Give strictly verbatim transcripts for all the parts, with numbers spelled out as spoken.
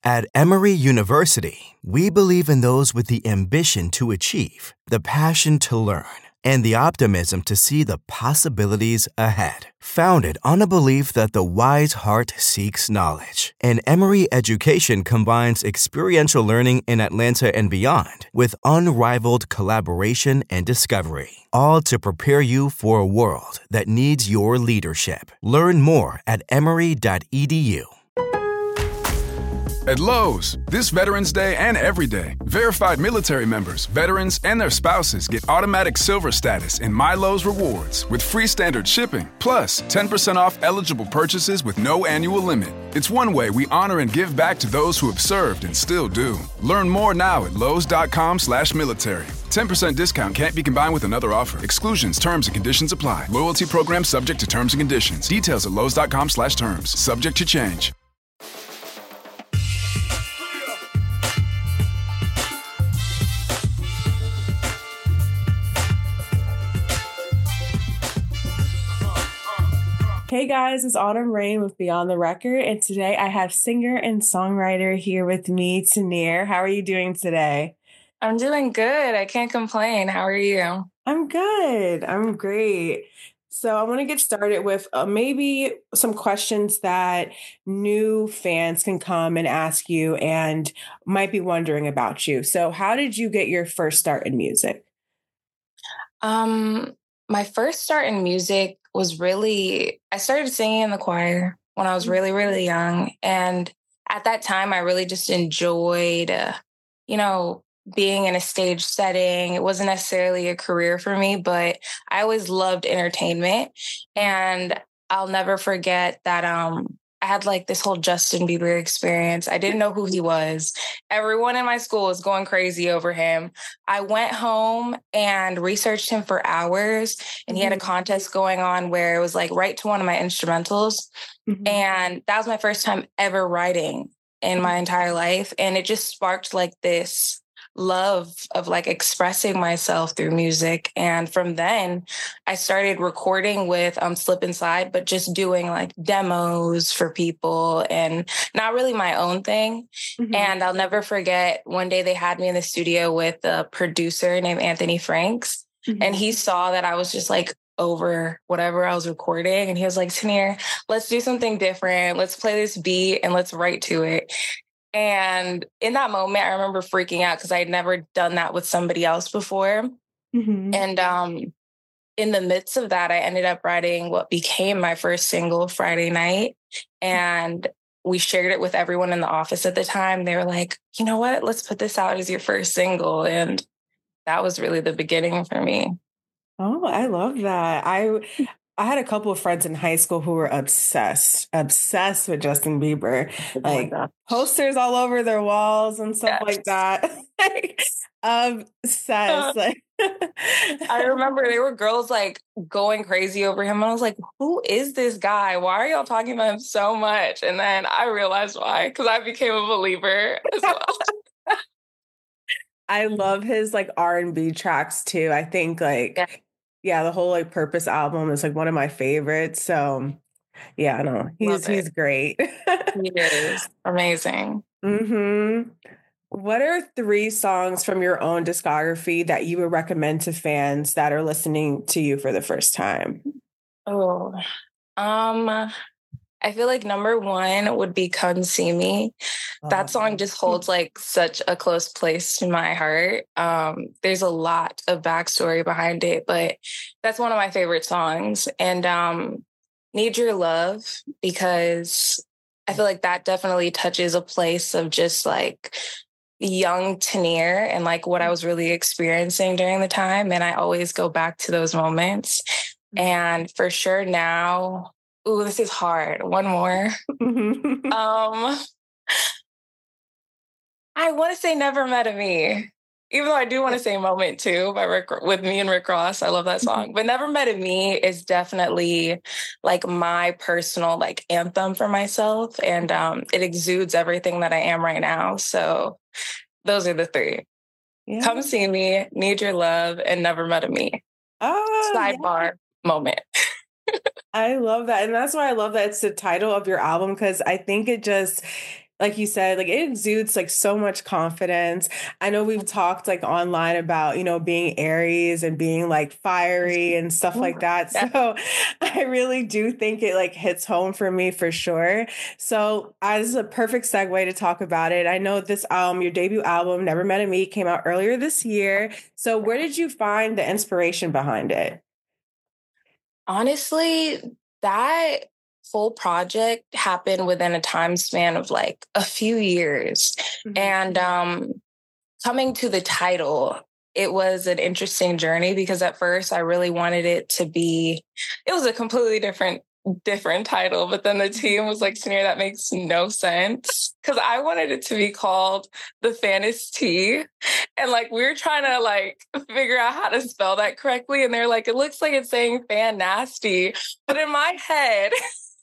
At Emory University, we believe in those with the ambition to achieve, the passion to learn, and the optimism to see the possibilities ahead. Founded on a belief that the wise heart seeks knowledge, and Emory education combines experiential learning in Atlanta and beyond with unrivaled collaboration and discovery, all to prepare you for a world that needs your leadership. Learn more at emory dot e d u. At Lowe's, this Veterans Day and every day, verified military members, veterans, and their spouses get automatic silver status in My Lowe's Rewards with free standard shipping, plus ten percent off eligible purchases with no annual limit. It's one way we honor and give back to those who have served and still do. Learn more now at lowes.com slash military. ten percent discount can't be combined with another offer. Exclusions, terms, and conditions apply. Loyalty program subject to terms and conditions. Details at lowes.com slash terms. Subject to change. Hey guys, it's Autumn Rain with Beyond the Record, and today I have singer and songwriter here with me, Tanir. How are you doing today? I'm doing good. I can't complain. How are you? I'm good. I'm great. So I want to get started with uh, maybe some questions that new fans can come and ask you and might be wondering about you. So how did you get your first start in music? Um, my first start in music was really, I started singing in the choir when I was really, really young. And at that time, I really just enjoyed, uh, you know, being in a stage setting. It wasn't necessarily a career for me, but I always loved entertainment. And I'll never forget that um, I had like this whole Justin Bieber experience. I didn't know who he was. Everyone in my school was going crazy over him. I went home and researched him for hours, and he had a contest going on where it was like write to one of my instrumentals. Mm-hmm. And that was my first time ever writing in my entire life. And it just sparked like this love of like expressing myself through music. And from then I started recording with um Slip and Slide, but just doing like demos for people and not really my own thing. Mm-hmm. And I'll never forget one day they had me in the studio with a producer named Anthony Franks. Mm-hmm. And he saw that I was just like over whatever I was recording. And he was like, Tanir, let's do something different. Let's play this beat and let's write to it. And in that moment, I remember freaking out because I had never done that with somebody else before. Mm-hmm. And um, in the midst of that, I ended up writing what became my first single, Friday Night. And we shared it with everyone in the office at the time. They were like, you know what? Let's put this out as your first single. And that was really the beginning for me. Oh, I love that. I I had a couple of friends in high school who were obsessed, obsessed with Justin Bieber, like posters all over their walls and stuff yes. like that. Obsessed. Like, I remember there were girls like going crazy over him. I was like, who is this guy? Why are y'all talking about him so much? And then I realized why, because I became a believer as well. I love his like R and B tracks too. I think like... Yeah. Yeah, the whole like Purpose album is like one of my favorites. So yeah, I know he's he's great. He is amazing. Mm-hmm. What are three songs from your own discography that you would recommend to fans that are listening to you for the first time? Oh, um, I feel like number one would be Come See Me. That song just holds like such a close place to my heart. Um, there's a lot of backstory behind it, but that's one of my favorite songs. And um, Need Your Love, because I feel like that definitely touches a place of just like young Tanir and like what I was really experiencing during the time. And I always go back to those moments. And for sure now, ooh, this is hard. One more. um, I want to say Never Met a Me, even though I do want to say Moment Too by Rick, with me and Rick Ross. I love that song. But Never Met a Me is definitely like my personal like anthem for myself. And um, it exudes everything that I am right now. So those are the three. Yeah. Come See Me, Need Your Love, and Never Met a Me. Oh, Sidebar yeah. moment. I love that. And that's why I love that it's the title of your album, because I think it just like you said, like it exudes like so much confidence. I know we've talked like online about, you know, being Aries and being like fiery and stuff like that. So I really do think it like hits home for me for sure. So uh, this is a perfect segue to talk about it. I know this album, your debut album, Never Met a Me, came out earlier this year. So where did you find the inspiration behind it? Honestly, that full project happened within a time span of like a few years. Mm-hmm. And um, coming to the title, it was an interesting journey because at first I really wanted it to be, it was a completely different different title, but then the team was like, Sunir, that makes no sense. Because I wanted it to be called The Fantasy. And like, we were trying to like figure out how to spell that correctly. And they're like, it looks like it's saying fan nasty. But in my head,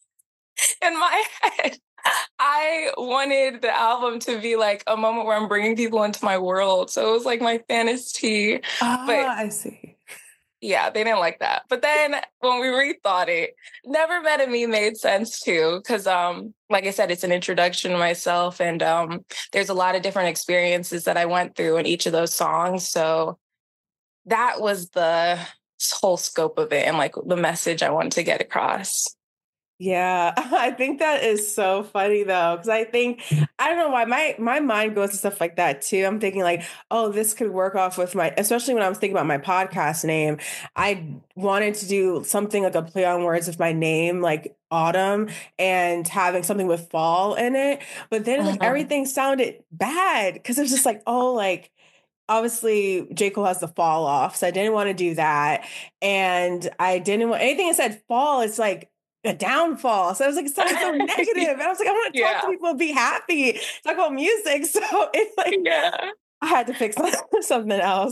in my head, I wanted the album to be like a moment where I'm bringing people into my world. So it was like my fantasy. Ah, but I see. Yeah, they didn't like that. But then when we rethought it, Never Met a Me made sense too. Because um, like I said, it's an introduction to myself. And um, there's a lot of different experiences that I went through in each of those songs. So that was the whole scope of it and like the message I wanted to get across. Yeah, I think that is so funny though, because I think, I don't know why my, my mind goes to stuff like that too. I'm thinking like, oh, this could work off with my, especially when I was thinking about my podcast name, I wanted to do something like a play on words with my name, like autumn and having something with fall in it. But then like, uh-huh. everything sounded bad because it was just like, oh, like, obviously J. Cole has the fall off. So I didn't want to do that. And I didn't want anything that said fall. It's like, a downfall. So I was like, sounds so negative. And I was like, I want to talk yeah. to people and be happy, talk about music. So it's like, yeah. I had to fix something else.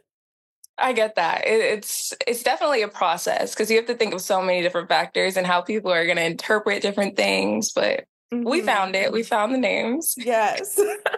I get that. It, it's it's definitely a process because you have to think of so many different factors and how people are going to interpret different things. But mm-hmm. we found it. We found the names. Yes.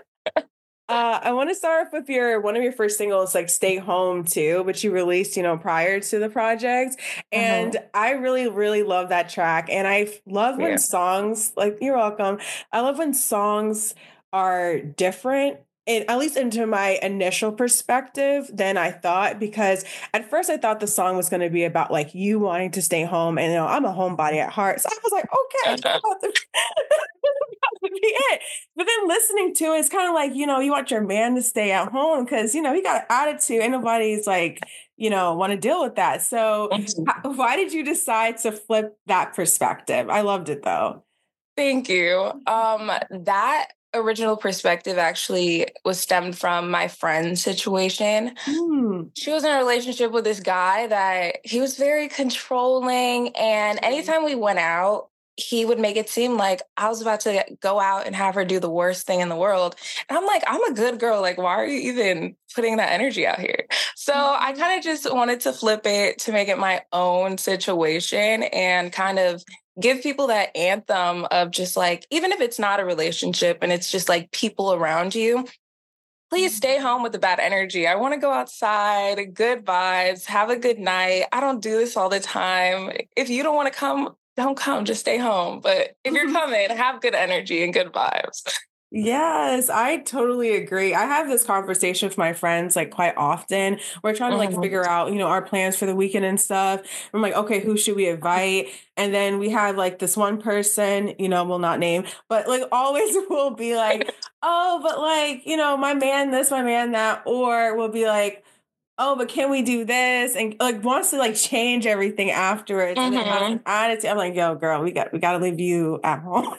Uh, I want to start off with your one of your first singles, like "Stay Home" too, which you released, you know, prior to the project, and uh-huh. I really, really love that track. And I love when yeah. songs, like you're welcome. I love when songs are different. It, at least into my initial perspective than I thought, because at first I thought the song was going to be about like you wanting to stay home, and you know I'm a homebody at heart, so I was like, okay, that's about to, about to be it. But then listening to it, it's kind of like, you know, you want your man to stay at home because you know he got an attitude, and nobody's like, you know, want to deal with that. So how, why did you decide to flip that perspective? I loved it though. Thank you. Um, that. Original perspective actually was stemmed from my friend's situation. Mm. She was in a relationship with this guy that he was very controlling. And anytime we went out, he would make it seem like I was about to go out and have her do the worst thing in the world. And I'm like, I'm a good girl. Like, why are you even putting that energy out here? So mm-hmm. I kind of just wanted to flip it to make it my own situation and kind of give people that anthem of just like, even if it's not a relationship and it's just like people around you, please stay home with the bad energy. I want to go outside, good vibes, have a good night. I don't do this all the time. If you don't want to come, don't come, just stay home. But if you're coming, have good energy and good vibes. Yes, I totally agree. I have this conversation with my friends like quite often. We're trying to like mm-hmm. figure out, you know, our plans for the weekend and stuff. I'm like, okay, who should we invite? And then we have like this one person, you know, we'll not name, but like always will be like, oh, but like, you know, my man this, my man that, or we'll be like, oh, but can we do this? And like wants to like change everything afterwards. Mm-hmm. And then has an attitude. I'm like, yo, girl, we got we got to leave you at home.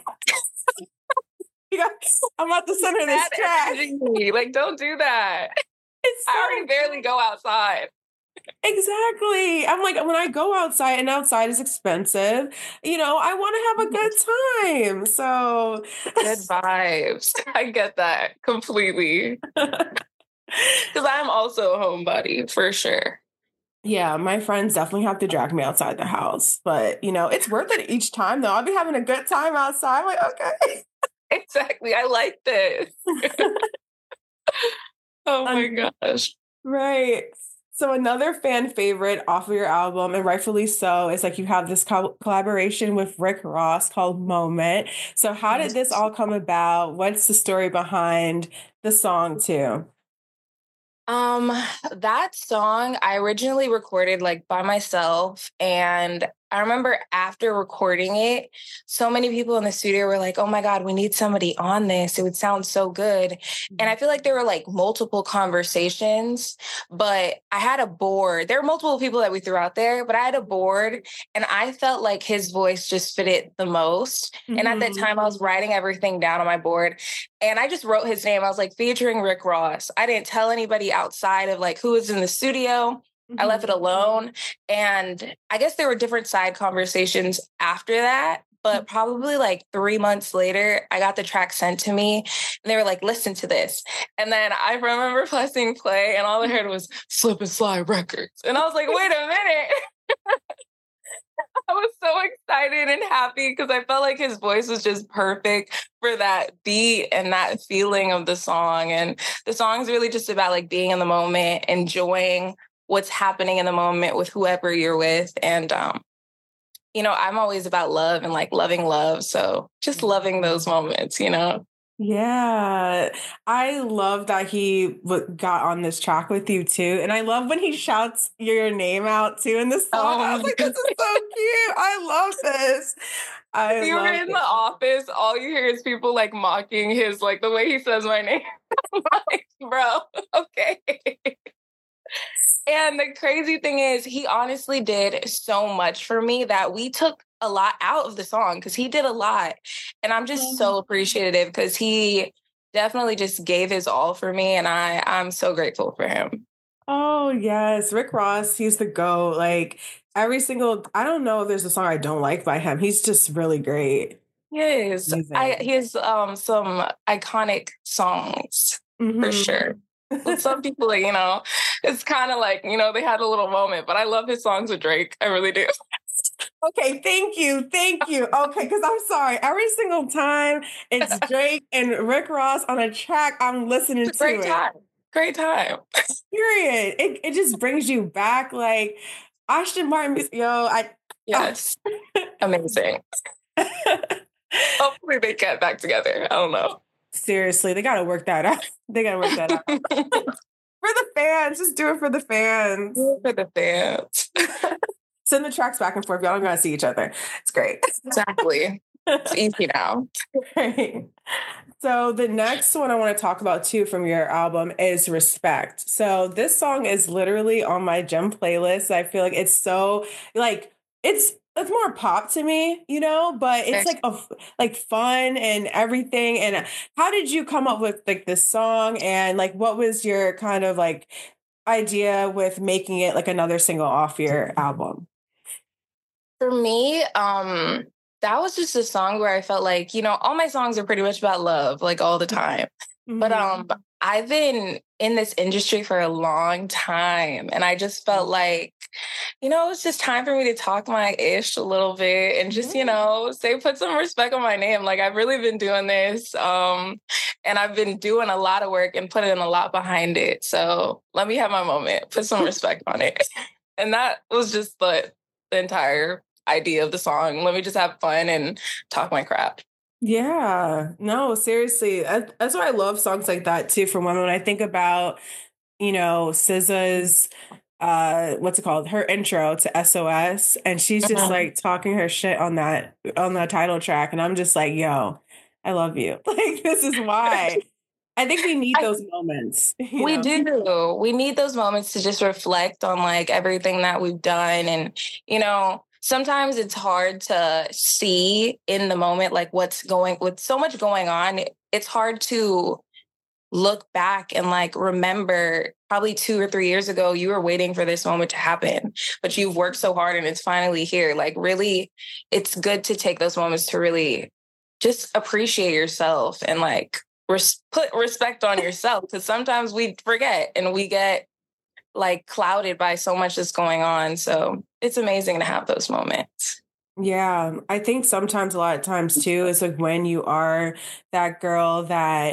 I'm at the center of this track. Like, don't do that. It's so I already barely go outside. Exactly. I'm like, when I go outside and outside is expensive, you know, I want to have a good time. So good vibes. I get that completely. Because I'm also a homebody for sure. Yeah, my friends definitely have to drag me outside the house. But, you know, it's worth it each time, though. I'll be having a good time outside. I'm like, okay. Exactly. I like this. Oh my um, gosh. Right. So another fan favorite off of your album, and rightfully so, is like you have this co- collaboration with Rick Ross called Moment. So how did this all come about? What's the story behind the song too? Um, that song I originally recorded like by myself, and I remember after recording it, so many people in the studio were like, "Oh my God, we need somebody on this. It would sound so good." And I feel like there were like multiple conversations, but I had a board. There were multiple people that we threw out there, but I had a board and I felt like his voice just fit it the most. Mm-hmm. And at that time I was writing everything down on my board and I just wrote his name. I was like, featuring Rick Ross. I didn't tell anybody outside of like who was in the studio. Mm-hmm. I left it alone. And I guess there were different side conversations after that. But probably like three months later, I got the track sent to me and they were like, listen to this. And then I remember pressing play and all I heard was Slip and Slide Records. And I was like, wait a minute. I was so excited and happy because I felt like his voice was just perfect for that beat and that feeling of the song. And the song's really just about like being in the moment, enjoying what's happening in the moment with whoever you're with. And, um, you know, I'm always about love and like loving love. So just loving those moments, you know? Yeah. I love that he w- got on this track with you too. And I love when he shouts your name out too in this song. Oh, I was like, this is so cute. I love this. I if you were in it. The office, all you hear is people like mocking his, like the way he says my name. I'm like, bro, okay. And the crazy thing is, he honestly did so much for me that we took a lot out of the song because he did a lot. And I'm just mm-hmm. so appreciative because he definitely just gave his all for me. And I, I'm so grateful for him. Oh, yes. Rick Ross, he's the GOAT. Like every single, I don't know if there's a song I don't like by him. He's just really great. Yes. I, he has um, some iconic songs mm-hmm. for sure. With some people, you know, it's kind of like, you know, they had a little moment, but I love his songs with Drake. I really do. Okay, thank you. Thank you. Okay, because I'm sorry. Every single time it's Drake and Rick Ross on a track, I'm listening it's a great to time. it. Great time. Period. It it just brings you back. Like Ashton Martin, yo, I yes. Oh. Amazing. Hopefully they get back together. I don't know. Seriously, they got to work that out. They got to work that out. For the fans. Just do it for the fans. For the fans. Send the tracks back and forth. Y'all don't got to see each other. It's great. Exactly. It's easy now. Right. So the next one I want to talk about too from your album is Respect. So this song is literally on my gem playlist. I feel like it's so like, it's It's more pop to me, you know, but it's like a, like fun and everything. And how did you come up with like this song? And like, what was your kind of like idea with making it like another single off your album? For me, um, that was just a song where I felt like, you know, all my songs are pretty much about love, like all the time. Mm-hmm. But um, I've been in this industry for a long time. And I just felt like, you know, it's just time for me to talk my ish a little bit and just, you know, say, put some respect on my name. Like I've really been doing this. Um, and I've been doing a lot of work and putting a lot behind it. So let me have my moment, put some respect on it. And that was just the, the entire idea of the song. Let me just have fun and talk my crap. Yeah, no, seriously. That's why I love songs like that too from women. When I think about, you know, S Z A's, uh, what's it called? Her intro to S O S. And she's just like talking her shit on that, on that title track. And I'm just like, yo, I love you. Like, this is why. I think we need those I, moments. We know? do. We need those moments to just reflect on like everything that we've done. And, you know, sometimes it's hard to see in the moment, like what's going, with so much going on, it's hard to look back and like remember probably two or three years ago, you were waiting for this moment to happen, but you've worked so hard and it's finally here. Like really, it's good to take those moments to really just appreciate yourself and like res- put respect on yourself. Because sometimes we forget and we get like clouded by so much that's going on. So it's amazing to have those moments. Yeah, I think sometimes a lot of times too, it's like when you are that girl that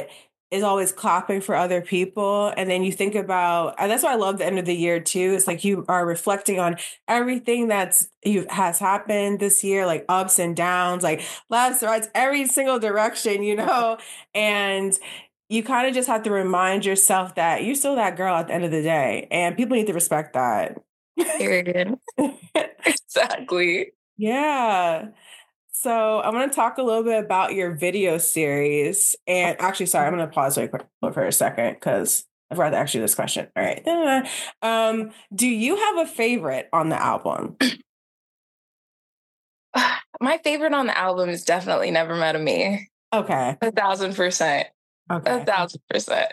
is always clapping for other people. And then you think about, and that's why I love the end of the year too. It's like you are reflecting on everything that's you has happened this year, like ups and downs, like lefts, rights, every single direction, you know, and you kind of just have to remind yourself that you're still that girl at the end of the day, and people need to respect that. Period. Exactly. Yeah. So I'm going to talk a little bit about your video series. And actually, sorry, I'm going to pause really quick for a second because I forgot to ask you this question. All right. Um, do you have a favorite on the album? My favorite on the album is definitely Never Met a Me. Okay. A thousand percent. Okay. A thousand percent.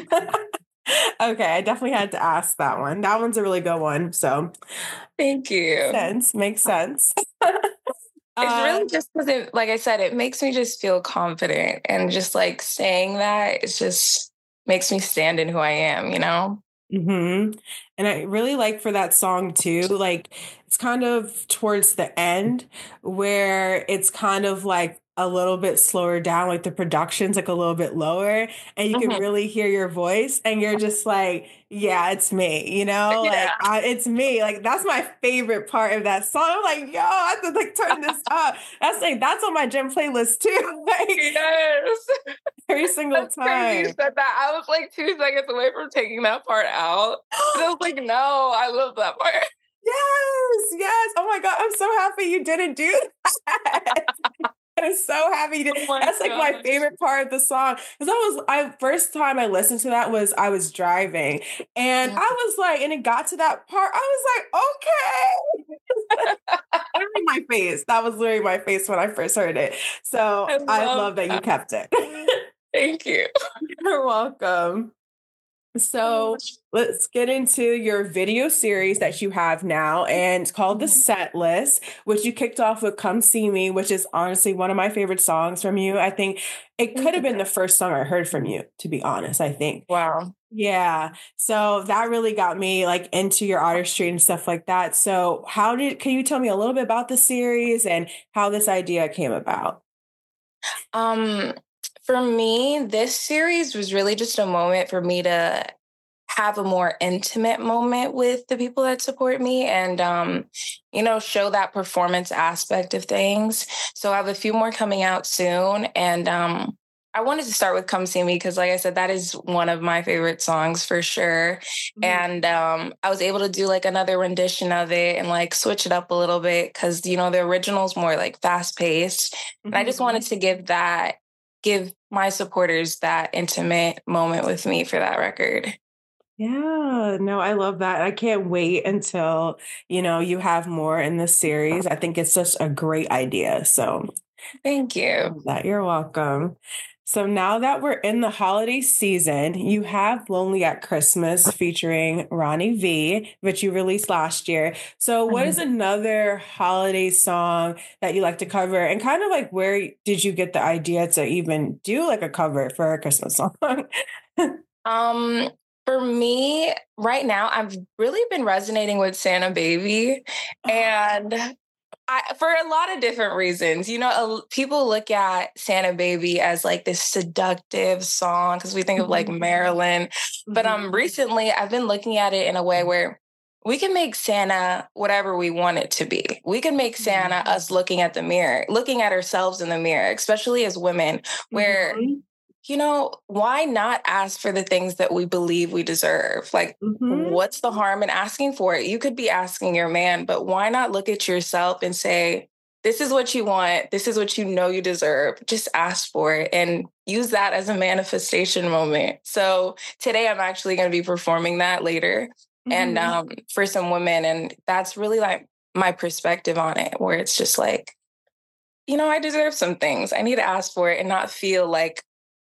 Okay, I definitely had to ask that one. That one's a really good one. So thank you. Makes sense. Makes sense. It's really just because, it, like I said, it makes me just feel confident, and just like saying that, it just makes me stand in who I am, you know? Mm-hmm. And I really like for that song too, like it's kind of towards the end where it's kind of like a little bit slower down, like the production's like a little bit lower, and you mm-hmm. can really hear your voice, and you're just like, yeah, it's me, you know, yeah. like I, it's me. Like that's my favorite part of that song. I'm like, yo, I have to like turn this up. That's like that's on my gym playlist too. Like, yes, every single that's time. Crazy you said that. I was like two seconds away from taking that part out. And I was like, no, I love that part. Yes, yes. Oh my God, I'm so happy you didn't do that. I'm so happy you did. Oh That's like gosh. my favorite part of the song. Because I was, I first time I listened to that was I was driving, and yeah. I was like, and it got to that part, I was like, okay. Literally my face. That was literally my face when I first heard it. So I love, I love that. that you kept it. Thank you. You're welcome. So let's get into your video series that you have now, and it's called The Set List, which you kicked off with Come See Me, which is honestly one of my favorite songs from you. I think it could have been the first song I heard from you, to be honest, I think. Wow. Yeah. So that really got me like into your artistry and stuff like that. So how did, can you tell me a little bit about the series and how this idea came about? Um, For me, this series was really just a moment for me to have a more intimate moment with the people that support me, and, um, you know, show that performance aspect of things. So I have a few more coming out soon. And um, I wanted to start with Come See Me because, like I said, that is one of my favorite songs for sure. Mm-hmm. And um, I was able to do like another rendition of it and like switch it up a little bit because, you know, the original's more like fast paced. Mm-hmm. And I just wanted to give that give my supporters that intimate moment with me for that record. Yeah, no, I love that. I can't wait until, you know, you have more in this series. I think it's just a great idea. So thank you. That you're welcome. So now that we're in the holiday season, you have Lonely at Christmas featuring Ronnie V, which you released last year. So what is another holiday song that you like to cover? And kind of like, where did you get the idea to even do like a cover for a Christmas song? um, for me, right now, I've really been resonating with Santa Baby. And I, for a lot of different reasons, you know, people look at Santa Baby as like this seductive song because we think of like Marilyn. Mm-hmm. But um, recently I've been looking at it in a way where we can make Santa whatever we want it to be. We can make Santa mm-hmm. us looking at the mirror, looking at ourselves in the mirror, especially as women, where, mm-hmm. you know, why not ask for the things that we believe we deserve? Like, mm-hmm. what's the harm in asking for it? You could be asking your man, but why not look at yourself and say, this is what you want. This is what you know you deserve. Just ask for it and use that as a manifestation moment. So today I'm actually going to be performing that later mm-hmm. and um, for some women. And that's really like my perspective on it, where it's just like, you know, I deserve some things. I need to ask for it and not feel like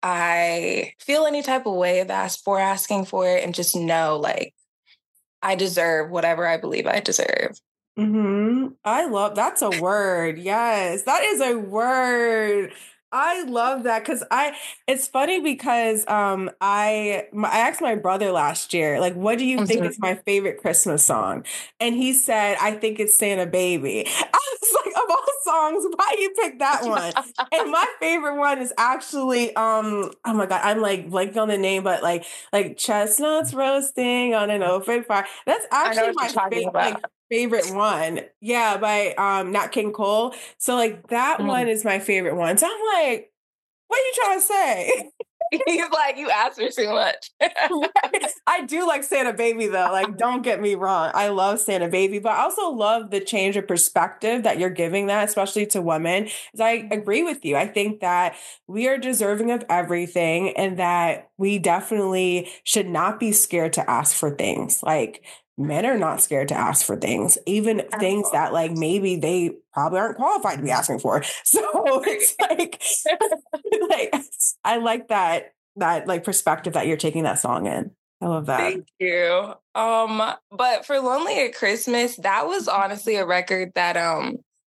I feel any type of way of ask for asking for it, and just know like I deserve whatever I believe I deserve. Mm-hmm. I love, that's a word. Yes, that is a word. I love that because I, it's funny because um I my, I asked my brother last year, like, what do you mm-hmm. think is my favorite Christmas song? And he said, I think it's Santa Baby. I was like, of all songs. Why you pick that one? And my favorite one is actually, um, oh my God, I'm like blanking on the name, but like, like chestnuts roasting on an open fire. That's actually my favorite, like, favorite one. Yeah, by um Nat King Cole. So like that mm. one is my favorite one. So I'm like, what are you trying to say? He's like, you asked me too much. Right? I do like Santa Baby though. Like, don't get me wrong. I love Santa Baby, but I also love the change of perspective that you're giving that, especially to women. Because I agree with you. I think that we are deserving of everything and that we definitely should not be scared to ask for things. Like, men are not scared to ask for things, even things that like maybe they probably aren't qualified to be asking for. So it's like, like I like that, that like perspective that you're taking that song in. I love that. Thank you. Um, but for Lonely at Christmas, that was honestly a record that um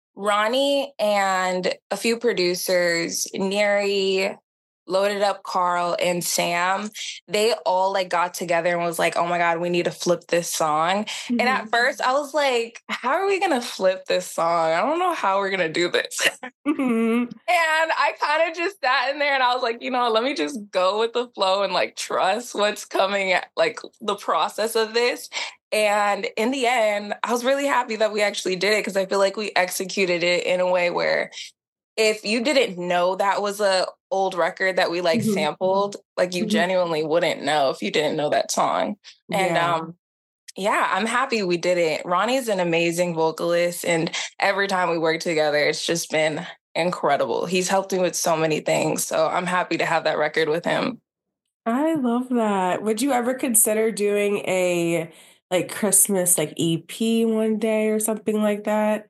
Ronnie and a few producers, Neri, Loaded Up Carl, and Sam, they all like got together and was like, oh my God, we need to flip this song. Mm-hmm. And at first I was like, how are we going to flip this song? I don't know how we're going to do this. Mm-hmm. And I kind of just sat in there and I was like, you know, let me just go with the flow and like trust what's coming, at, like the process of this. And in the end, I was really happy that we actually did it because I feel like we executed it in a way where if you didn't know that was a old record that we like mm-hmm. sampled, like you mm-hmm. genuinely wouldn't know if you didn't know that song. And yeah. um, yeah, I'm happy we did it. Ronnie's an amazing vocalist, and every time we work together, it's just been incredible. He's helped me with so many things, so I'm happy to have that record with him. I love that. Would you ever consider doing a like Christmas like E P one day or something like that?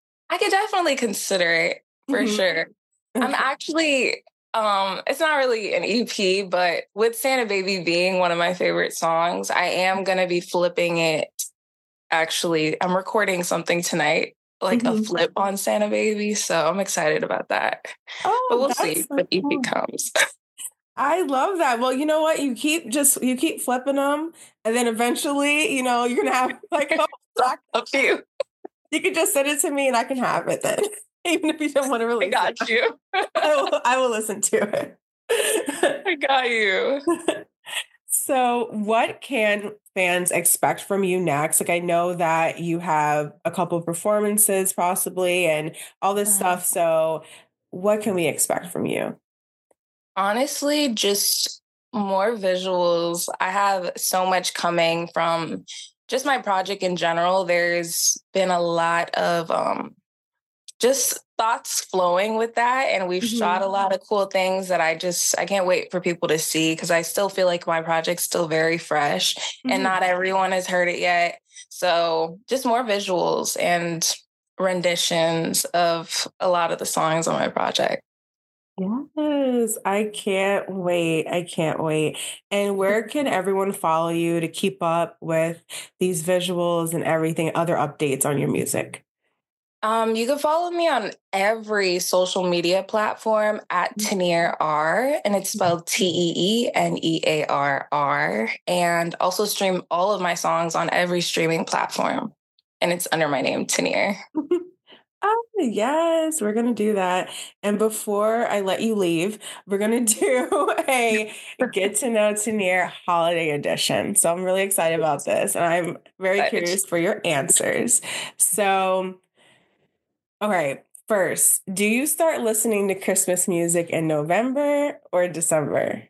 I could definitely consider it. For mm-hmm. sure. I'm actually, um, it's not really an E P, but with Santa Baby being one of my favorite songs, I am going to be flipping it. Actually, I'm recording something tonight, like mm-hmm. a flip on Santa Baby. So I'm excited about that. Oh, but we'll see so if E P cool. comes. I love that. Well, you know what? You keep just, you keep flipping them. And then eventually, you know, you're going to have like a, a few. You can just send it to me and I can have it then. Even if you don't want to release it. I got it. you. I, will, I will listen to it. I got you. So what can fans expect from you next? Like, I know that you have a couple of performances possibly and all this uh-huh. stuff. So what can we expect from you? Honestly, just more visuals. I have so much coming from just my project in general. There's been a lot of... um. just thoughts flowing with that. And we've mm-hmm. shot a lot of cool things that I just, I can't wait for people to see because I still feel like my project's still very fresh mm-hmm. and not everyone has heard it yet. So just more visuals and renditions of a lot of the songs on my project. Yes, I can't wait. I can't wait. And where can everyone follow you to keep up with these visuals and everything, other updates on your music? Um, you can follow me on every social media platform at Tenearr R, and it's spelled T E E N E A R R, and also stream all of my songs on every streaming platform, and it's under my name, Tenearr. Oh, yes, we're going to do that. And before I let you leave, we're going to do a Get to Know Tenearr Holiday Edition. So I'm really excited about this, and I'm very excited. Curious for your answers. So... all right. First, do you start listening to Christmas music in November or December?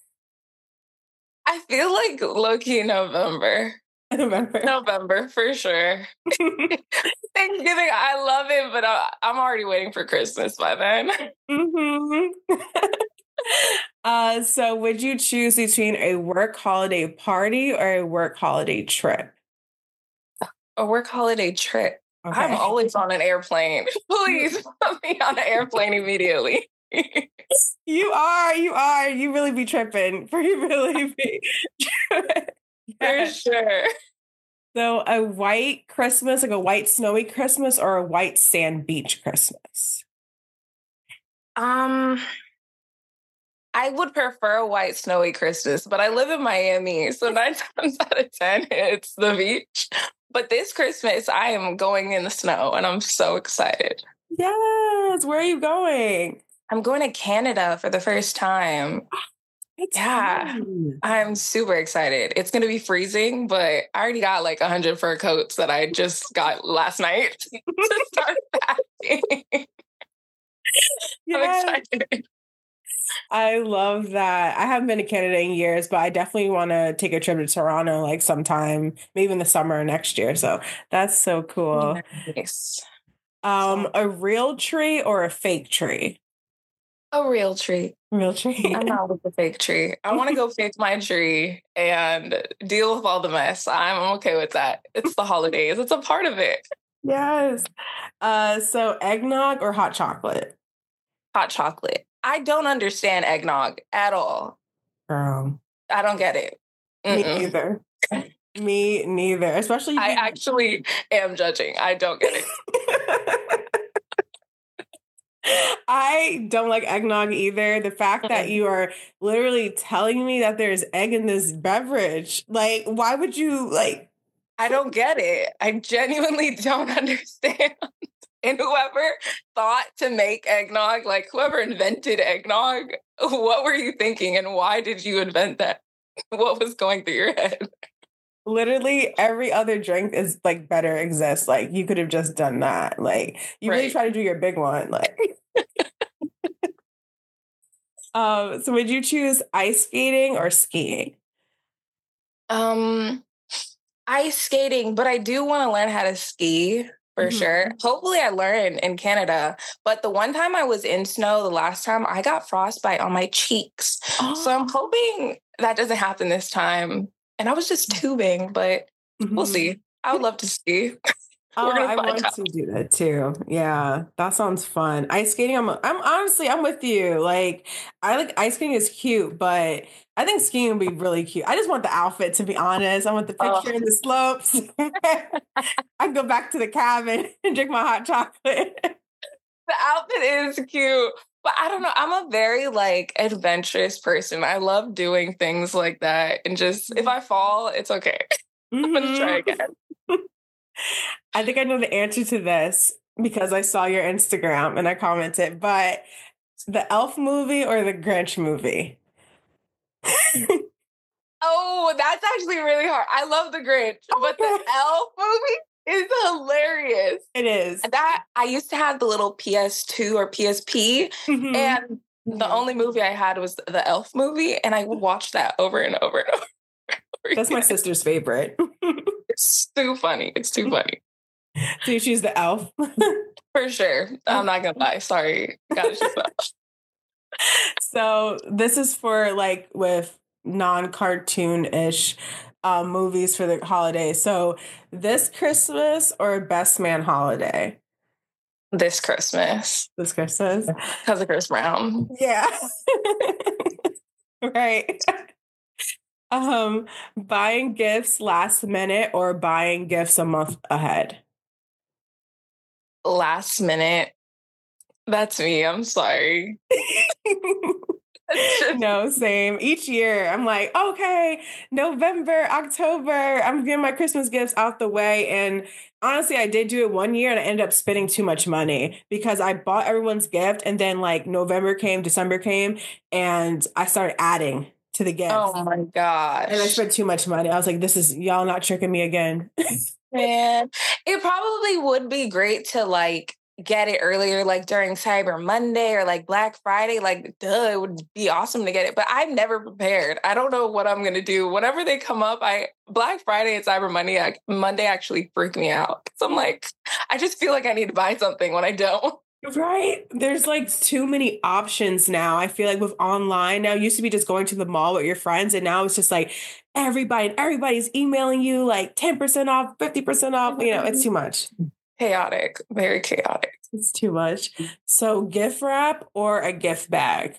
I feel like low-key November. November. November, for sure. Thanksgiving, I love it, but I, I'm already waiting for Christmas by then. Mm-hmm. uh, so would you choose between a work holiday party or a work holiday trip? A work holiday trip. Okay. I'm always on an airplane. Please put me on an airplane immediately. You are, you are. You really be tripping. You really be tripping. For sure. So a white Christmas, like a white snowy Christmas or a white sand beach Christmas? Um, I would prefer a white snowy Christmas, but I live in Miami, so nine times out of ten, it's the beach. But this Christmas, I am going in the snow, and I'm so excited. Yes. Where are you going? I'm going to Canada for the first time. It's Yeah, fun. I'm super excited. It's going to be freezing, but I already got like a hundred fur coats that I just got last night to start packing. I'm Yes. excited. I love that. I haven't been to Canada in years, but I definitely want to take a trip to Toronto like sometime, maybe in the summer next year. So that's so cool. Nice. Um, So- a real tree or a fake tree? A real tree. Real tree. I'm not with the fake tree. I want to go fake my tree and deal with all the mess. I'm okay with that. It's the holidays. It's a part of it. Yes. Uh, so eggnog or hot chocolate? Hot chocolate. I don't understand eggnog at all. Girl. I don't get it. Me Mm-mm. neither. Me neither. Especially I actually am judging. I don't get it. I don't like eggnog either. The fact that you are literally telling me that there's egg in this beverage, like, why would you like? I don't get it. I genuinely don't understand. And whoever thought to make eggnog, like whoever invented eggnog, what were you thinking and why did you invent that? What was going through your head? Literally every other drink is like better exists. Like you could have just done that. Like you really Right. try to do your big one. Like um, so would you choose ice skating or skiing? Um, ice skating, but I do want to learn how to ski for Mhm. sure. Hopefully I learn in Canada. But the one time I was in snow, the last time I got frostbite on my cheeks. So I'm hoping that doesn't happen this time. And I was just tubing, but we'll Mhm. see. I would love to ski. Oh, We're gonna I find want out. to do that too. Yeah, that sounds fun. Ice skating, I'm I'm honestly I'm with you. Like I like ice skating is cute, but I think skiing would be really cute. I just want the outfit to be honest. I want the picture Oh. in the slopes. I can go back to the cabin and drink my hot chocolate. The outfit is cute. But I don't know. I'm a very like adventurous person. I love doing things like that. And just if I fall, it's okay. I'm gonna try Mhm. again. I think I know the answer to this because I saw your Instagram and I commented, but the Elf movie or the Grinch movie? Oh, that's actually really hard. I love the Grinch, but the Okay. Elf movie is hilarious. It is. That I used to have the little P S two or P S P, Mhm. and the only movie I had was the Elf movie, and I would watch that over and over and over. That's my sister's favorite. It's too funny. It's too funny. So you choose the elf. For sure. I'm not gonna lie. Sorry. Gotta choose that. So this is for like with non-cartoon-ish um, movies for the holidays. So this Christmas or Best Man Holiday? This Christmas. This Christmas? Because of Chris Brown. Yeah. Right. Um, buying gifts last minute or buying gifts a month ahead? Last minute. That's me. I'm sorry. No, same. Each year, I'm like, okay, November, October, I'm getting my Christmas gifts out the way. And honestly, I did do it one year and I ended up spending too much money because I bought everyone's gift and then like November came, December came, and I started adding to the gifts. Oh my gosh. And I spent too much money. I was like, this is y'all not tricking me again. Man, it probably would be great to like get it earlier, like during Cyber Monday or like Black Friday. Like, duh, it would be awesome to get it. But I'm never prepared. I don't know what I'm gonna do. Whenever they come up, I Black Friday and Cyber Monday, Monday actually freak me out. So I'm like, I just feel like I need to buy something when I don't. Right. There's like too many options now. I feel like with online now, it used to be just going to the mall with your friends. And now it's just like everybody, everybody's emailing you like ten percent off, fifty percent off. You know, it's too much. Chaotic, very chaotic. It's too much. So gift wrap or a gift bag?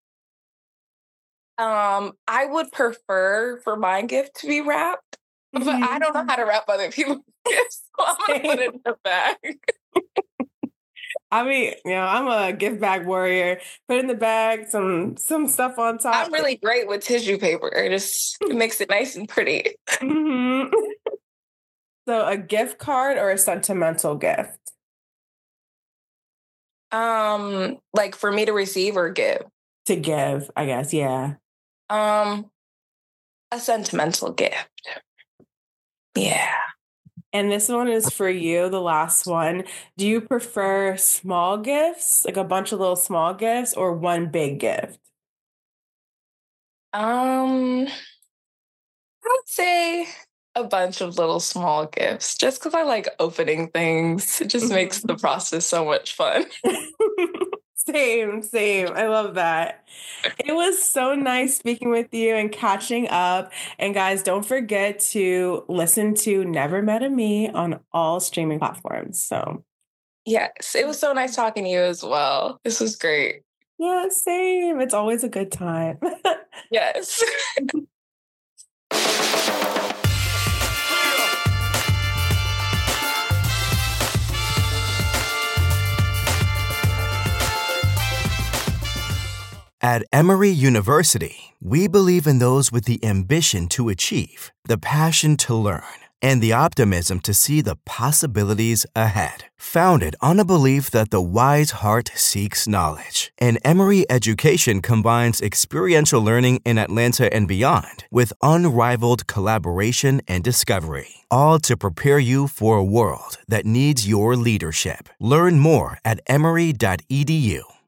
Um, I would prefer for my gift to be wrapped, but I don't know how to wrap other people's gifts. So I'm going to put it in a bag. I mean, you know, I'm a gift bag warrior. Put in the bag, some some stuff on top. I'm really great with tissue paper. It just it makes it nice and pretty. Mm-hmm. So a gift card or a sentimental gift? Um, like for me to receive or give? To give, I guess. Yeah. Um, a sentimental gift. Yeah. And this one is for you, the last one. Do you prefer small gifts, like a bunch of little small gifts, or one big gift? Um, I would say a bunch of little small gifts just because I like opening things. It just makes the process so much fun. Same, same. I love that. It was so nice speaking with you and catching up. And guys, don't forget to listen to Never Met a Me on all streaming platforms. So, yes, it was so nice talking to you as well. This was great. yeah, same. It's always a good time. Yes. At Emory University, we believe in those with the ambition to achieve, the passion to learn, and the optimism to see the possibilities ahead. Founded on a belief that the wise heart seeks knowledge, and Emory education combines experiential learning in Atlanta and beyond with unrivaled collaboration and discovery, all to prepare you for a world that needs your leadership. Learn more at emory dot e d u.